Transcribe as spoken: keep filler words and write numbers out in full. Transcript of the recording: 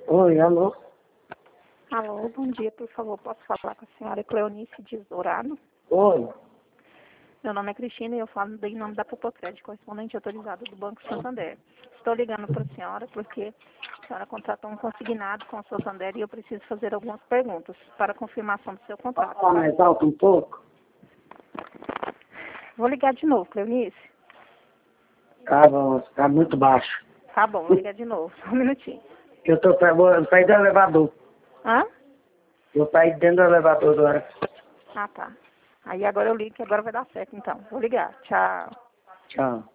Oi, alô? Alô, bom dia, por favor, posso falar com a senhora Cleonice Dias Dourado? Oi. Meu nome é Cristina e eu falo em nome da Popocred, correspondente autorizado do Banco Santander. Estou ligando para a senhora porque a senhora contratou um consignado com o Santander e eu preciso fazer algumas perguntas para confirmação do seu contrato. Fala mais alto um pouco? Vou ligar de novo, Cleonice? Tá bom, tá muito baixo. Tá bom, vou ligar de novo, só um minutinho. Eu tô pra, vou sair do elevador. Hã? Vou sair dentro do elevador agora. Ah, tá. Aí agora eu ligo que agora vai dar certo, então. Vou ligar. Tchau. Tchau.